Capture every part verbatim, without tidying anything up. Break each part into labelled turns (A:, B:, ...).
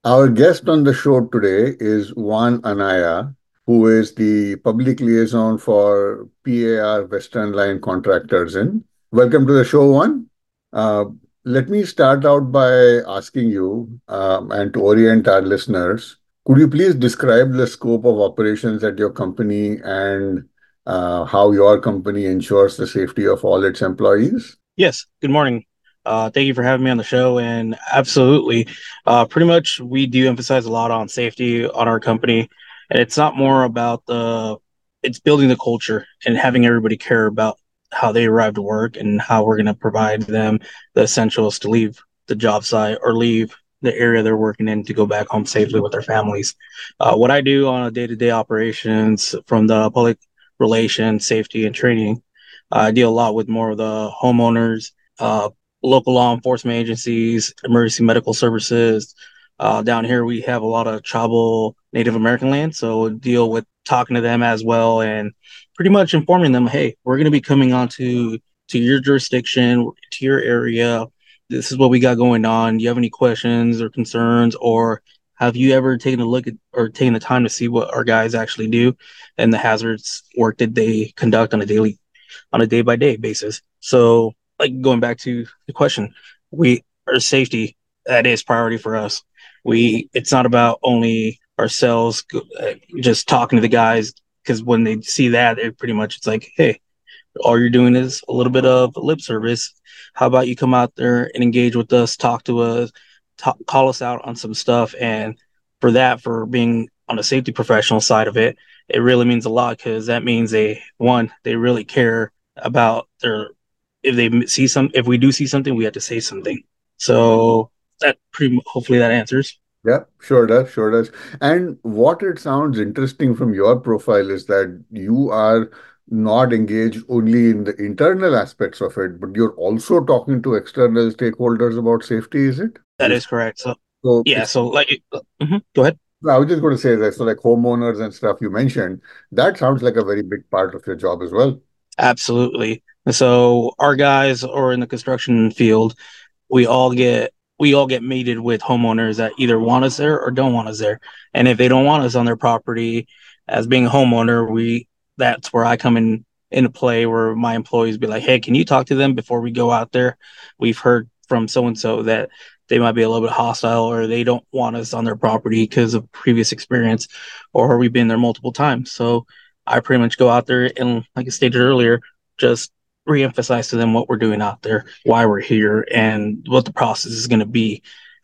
A: Our guest on the show today is Juan Anaya, who is the public liaison for P A R Western Line Contractors in. Welcome to the show, Juan. Uh, Let me start out by asking you, um, and to orient our listeners, could you please describe the scope of operations at your company and uh, how your company ensures the safety of all its employees?
B: Yes, good morning. Uh, thank you for having me on the show. And absolutely, uh, pretty much we do emphasize a lot on safety on our company. And it's not more about the, it's building the culture and having everybody care about how they arrive to work and how we're going to provide them the essentials to leave the job site or leave the area they're working in to go back home safely with their families. Uh, what I do on a day to day operations from the public relations, safety, and training, I deal a lot with more of the homeowners, uh, local law enforcement agencies, emergency medical services. Uh, down here, we have a lot of tribal Native American land, so deal with talking to them as well and pretty much informing them, hey, we're going to be coming on to, to your jurisdiction, to your area. This is what we got going on. Do you have any questions or concerns, or have you ever taken a look at or taken the time to see what our guys actually do and the hazards work that they conduct on a daily on a day by day basis. So, like going back to the question, we our safety that is priority for us. We it's not about only ourselves uh, just talking to the guys because when they see that, it pretty much it's like, hey, all you're doing is a little bit of lip service. How about you come out there and engage with us, talk to us, talk, call us out on some stuff, and for that, for being on the safety professional side of it, it really means a lot because that means they one they really care about their if they see some if we do see something we have to say something. So that pretty hopefully that answers.
A: Yeah, sure does, sure does. And what it sounds interesting from your profile is that you are not engaged only in the internal aspects of it, but you're also talking to external stakeholders about safety, is it?
B: That
A: Is
B: is correct. So
A: so
B: yeah,
A: it's
B: so like mhm, go ahead.
A: I was just going to say that so like homeowners and stuff you mentioned, that sounds like a very big part of your job as well.
B: Absolutely. So our guys are in the construction field. We all get we all get mated with homeowners that either want us there or don't want us there. And if they don't want us on their property, as being a homeowner, we that's where I come in into play where my employees be like, hey, can you talk to them before we go out there? We've heard from so and so that they might be a little bit hostile or they don't want us on their property because of previous experience, or we've been there multiple times. So I pretty much go out there and, like I stated earlier, just reemphasize to them what we're doing out there, why we're here, and what the process is going to be.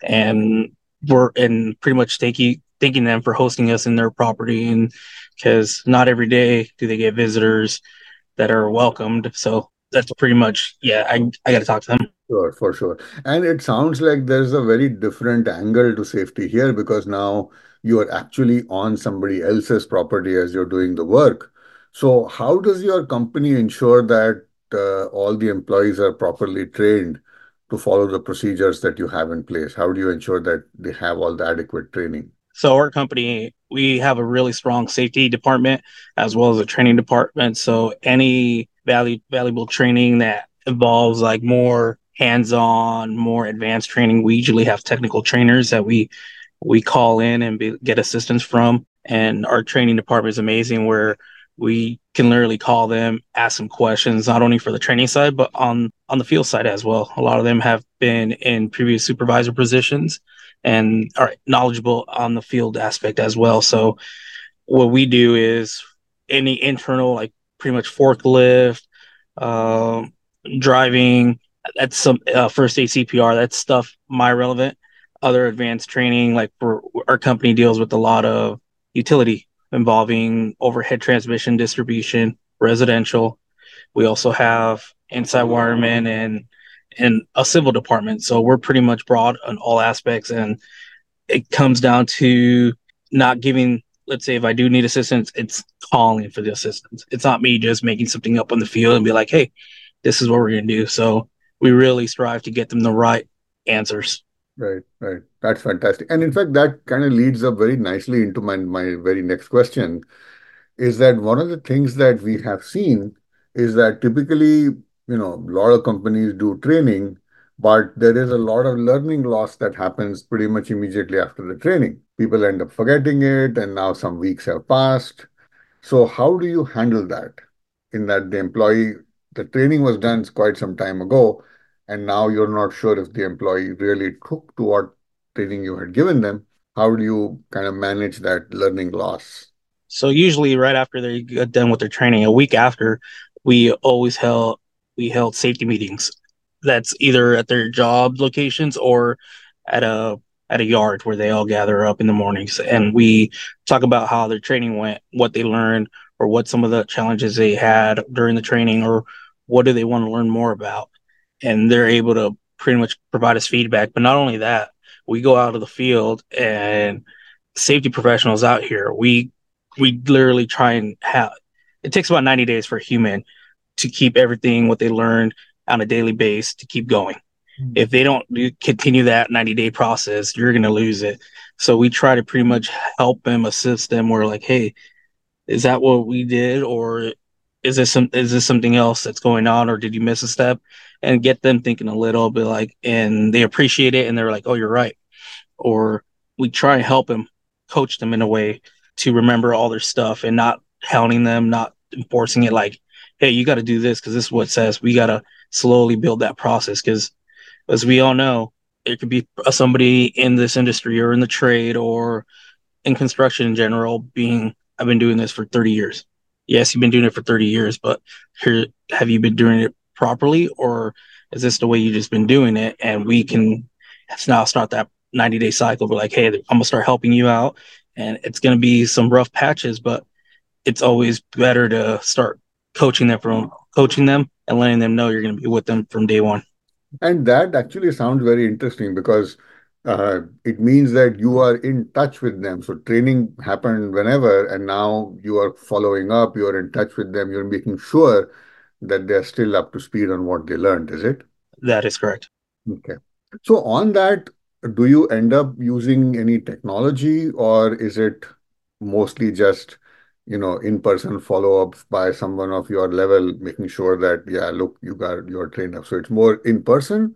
B: And we're and pretty much thanking thanking them for hosting us in their property, and because not every day do they get visitors that are welcomed. So that's pretty much yeah. I I got to talk to them.
A: Sure, for sure. And it sounds like there's a very different angle to safety here because now you are actually on somebody else's property as you're doing the work. So, how does your company ensure that uh, all the employees are properly trained to follow the procedures that you have in place? How do you ensure that they have all the adequate training?
B: So our company, we have a really strong safety department as well as a training department. So any value, valuable training that involves like more hands-on, more advanced training, we usually have technical trainers that we we call in and be, get assistance from. And our training department is amazing where we can literally call them, ask them questions, not only for the training side, but on on the field side as well. A lot of them have been in previous supervisor positions and are knowledgeable on the field aspect as well. So what we do is any internal, like pretty much forklift, um, driving, that's some uh, first aid C P R, that's stuff my relevant. Other advanced training, like for our company deals with a lot of utility involving overhead transmission distribution, residential. We also have inside wiremen and and a civil department. So we're pretty much broad on all aspects, and it comes down to not giving. Let's say if I do need assistance, it's calling for the assistance. It's not me just making something up on the field and be like, "Hey, this is what we're gonna do." So we really strive to get them the right answers.
A: Right, right. That's fantastic. And in fact, that kind of leads up very nicely into my, my very next question is that one of the things that we have seen is that typically, you know, a lot of companies do training, But there is a lot of learning loss that happens pretty much immediately after the training. People end up forgetting it, and now some weeks have passed. So, how do you handle that? In that the employee, the training was done quite some time ago, and now you're not sure if the employee really took to what training you had given them. How do you kind of manage that learning loss?
B: So usually right after they get done with their training, a week after, we always held we held safety meetings. That's either at their job locations or at a at a yard where they all gather up in the mornings, and we talk about how their training went, what they learned, or what some of the challenges they had during the training, or what do they want to learn more about. And they're able to pretty much provide us feedback. But not only that, we go out of the field, and safety professionals out here, we we literally try and have it takes about ninety days for a human to keep everything what they learned on a daily basis to keep going. Mm-hmm. If they don't do, continue that ninety day process, you're going to lose it. So we try to pretty much help them, assist them. We're like, hey, is that what we did, or is this some is this something else that's going on, or did you miss a step? And get them thinking a little bit, like, and they appreciate it, and they're like, oh, you're right. Or we try and help them, coach them in a way to remember all their stuff and not hounding them, not enforcing it like, hey, you got to do this because this is what it says. We got to slowly build that process because, as we all know, it could be somebody in this industry or in the trade or in construction in general being, I've been doing this for thirty years. Yes, you've been doing it for thirty years, but here, have you been doing it properly, or is this the way you just been doing it? And we can now start that ninety day cycle. We're like, hey, I'm going to start helping you out, and it's going to be some rough patches, but it's always better to start coaching them from coaching them and letting them know you're going to be with them from day one.
A: And that actually sounds very interesting because uh, it means that you are in touch with them. So training happened whenever, and now you are following up, you are in touch with them, you're making sure that they're still up to speed on what they learned, is it?
B: That is correct.
A: Okay. So on that, do you end up using any technology, or is it mostly just, you know, in-person follow-ups by someone of your level, making sure that, yeah, look, you got your trained up. So it's more in person,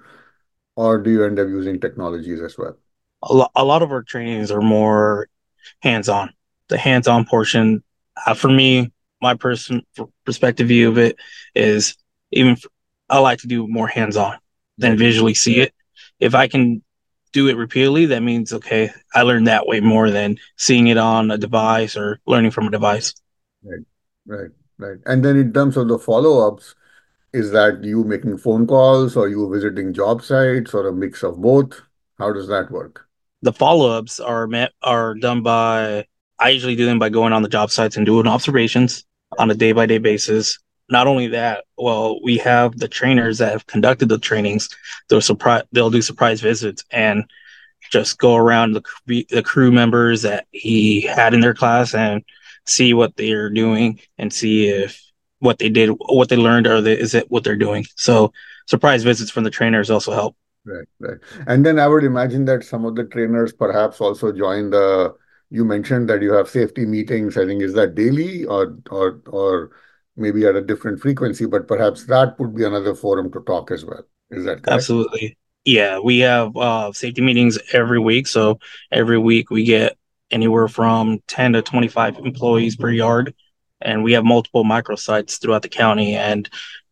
A: or do you end up using technologies as well?
B: A, lo- a lot of our trainings are more hands-on. The hands-on portion, uh, for me, my person perspective view of it is even for, I like to do more hands-on than visually see it. If I can do it repeatedly, that means, okay, I learned that way more than seeing it on a device or learning from a device.
A: Right, right, right. And then in terms of the follow-ups, is that you making phone calls or you visiting job sites or a mix of both? How does that work?
B: The follow-ups are met are done by I usually do them by going on the job sites and doing observations on a day-by-day basis. Not only that, well, we have the trainers that have conducted the trainings. They'll surprise they'll do surprise visits and just go around the the crew members that he had in their class and see what they're doing and see if what they did, what they learned, or they, is it what they're doing. So surprise visits from the trainers also help.
A: Right, right. And then I would imagine that some of the trainers perhaps also join the, you mentioned that you have safety meetings. I think, is that daily or or or maybe at a different frequency, but perhaps that would be another forum to talk as well. Is that correct?
B: Absolutely. Yeah, we have uh, safety meetings every week. So every week we get anywhere from ten to twenty-five employees per yard. And we have multiple microsites throughout the county. And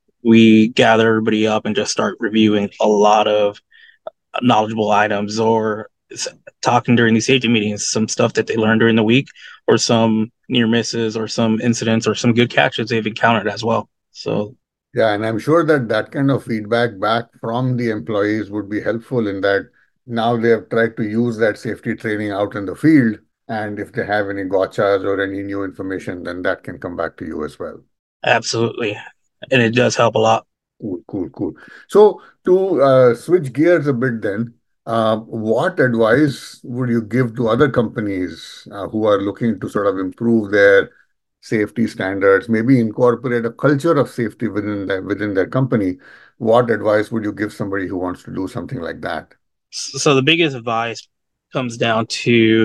B: we gather everybody up and just start reviewing a lot of knowledgeable items or talking during these safety meetings, some stuff that they learned during the week or some near misses or some incidents or some good catches they've encountered as well. So
A: yeah, and I'm sure that that kind of feedback back from the employees would be helpful in that now they have tried to use that safety training out in the field. And if they have any gotchas or any new information, then that can come back to you as well.
B: Absolutely. And it does help a lot.
A: Cool, cool, cool. So to uh, switch gears a bit then, uh, what advice would you give to other companies uh, who are looking to sort of improve their safety standards, maybe incorporate a culture of safety within their, within their company? What advice would you give somebody who wants to do something like that?
B: So the biggest advice comes down to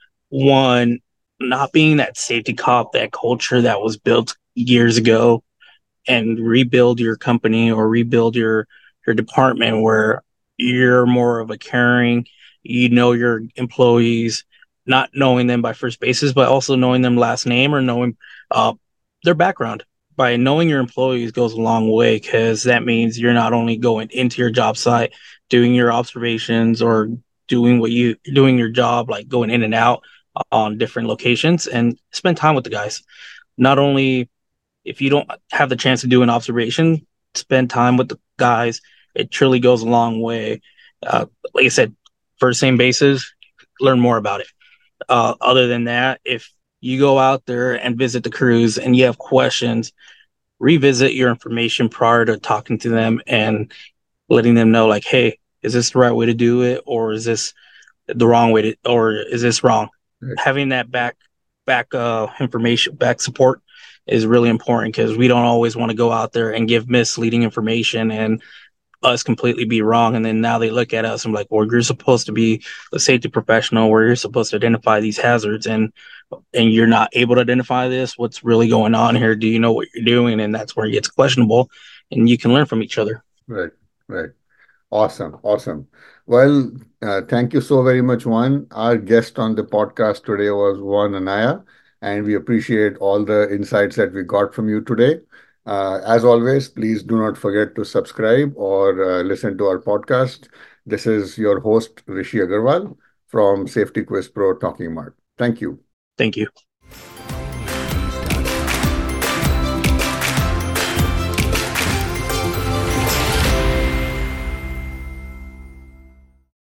B: one, not being that safety cop, that culture that was built years ago, and rebuild your company or rebuild your your department where you're more of a caring, you know your employees, not knowing them by first basis, but also knowing them last name or knowing uh, their background. By knowing your employees goes a long way because that means you're not only going into your job site, doing your observations or doing what you doing your job, like going in and out on different locations and spend time with the guys. Not only if you don't have the chance to do an observation, spend time with the guys. It truly goes a long way. Uh, like I said, first same bases, learn more about it. Uh, other than that, if you go out there and visit the crews and you have questions, revisit your information prior to talking to them and letting them know, like, hey, is this the right way to do it, or is this the wrong way to, or is this wrong?
A: Right.
B: Having that back back uh, information, back support is really important because we don't always want to go out there and give misleading information and us completely be wrong. And then now they look at us and like, well, you're supposed to be a safety professional where you're supposed to identify these hazards and and you're not able to identify this. What's really going on here? Do you know what you're doing? And that's where it gets questionable and you can learn from each other.
A: Right. Right. Awesome. Awesome. Well, uh, thank you so very much, Juan. Our guest on the podcast today was Juan Anaya, and we appreciate all the insights that we got from you today. Uh, as always, please do not forget to subscribe or uh, listen to our podcast. This is your host, Rishi Agarwal from Safety Quiz Pro Talking Mart. Thank you.
B: Thank you.